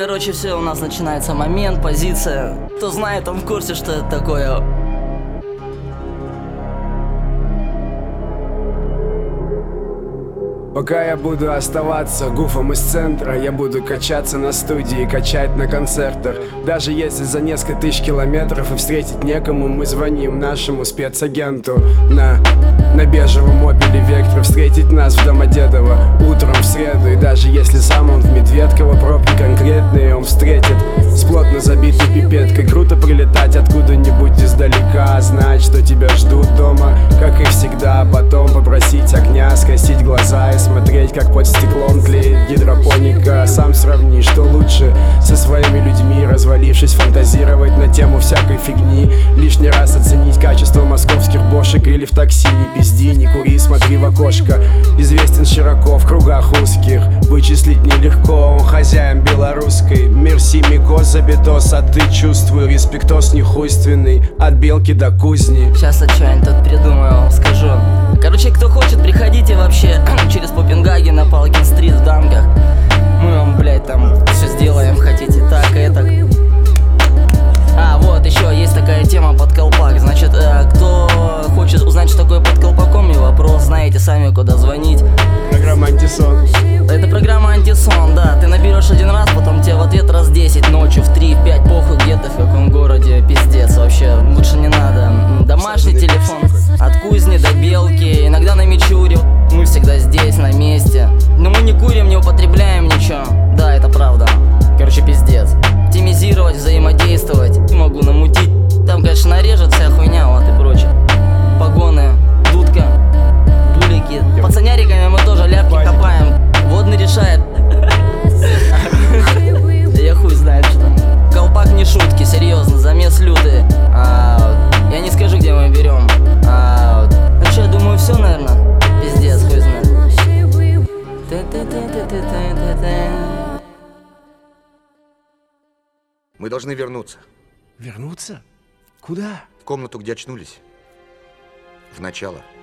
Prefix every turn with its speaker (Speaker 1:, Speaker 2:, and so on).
Speaker 1: Короче, все, у нас начинается момент, позиция. Кто знает, он в курсе, что это такое.
Speaker 2: Пока я буду оставаться гуфом из центра, я буду качаться на студии, качать на концертах. Даже если за несколько тысяч километров и встретить некому, мы звоним нашему спецагенту на бежевом Opel Vectra. Встретить нас в Домодедово утром в среду. И даже если сам он в Медведково, пробки конкретные он встретит с плотно забитой пипеткой. Круто прилетать откуда-нибудь издалека, знать, что тебя ждут дома, как и всегда. Потом попросить огня, скосить глаза и смотреть, как под стеклом тлеет гидропоника. Сам сравни, что лучше со своими людьми, развалившись, фантазировать на тему всякой фигни. Лишний раз оценить качество московских бошек или в такси. Не пизди, не кури, смотри в окошко. Известен широко в кругах узких, вычислить нелегко, он хозяин белорусской. Мерси, микос, забитос, а ты чувствуй респектос нехуйственный, от белки до кузни.
Speaker 1: Сейчас я что-нибудь тут придумаю, скажу. Короче, кто хочет, приходите вообще через Попенгаген на Палкин-стрит в Дангах. Мы вам, блядь, там все сделаем, хотите так и так. А, вот, еще есть такая тема под колпак. Значит, кто хочет узнать, что такое под колпаком, и вопрос, знаете сами, куда звонить.
Speaker 2: Программа «Антисон».
Speaker 1: Это программа «Антисон», да. Ты наберешь один раз, потом тебе в ответ раз 10 ночью, в 3, в 5, похуй где-то, в каком городе, пиздец вообще. Лучше не надо. Домашний телефон, от кузни до белки, иногда на Мичуре. Мы всегда здесь, на месте. Но мы не курим, не употребляем ничего. Да, это правда. Короче, пиздец. Оптимизировать, взаимодействовать. Могу намутить. Там, конечно, нарежет вся хуйня, вот и прочее. Погоны, дудка, булики. Пацаняриками мы тоже ляпки копаем. Водный решает. Я хуй знает, что. Колпак не шутки, серьезно, замес лютый. Я не скажу, где мы берем. Ну что, я думаю, все, наверное. Пиздец, хуй знает.
Speaker 3: Мы должны вернуться.
Speaker 2: Вернуться? Куда?
Speaker 3: В комнату, где очнулись. В начало.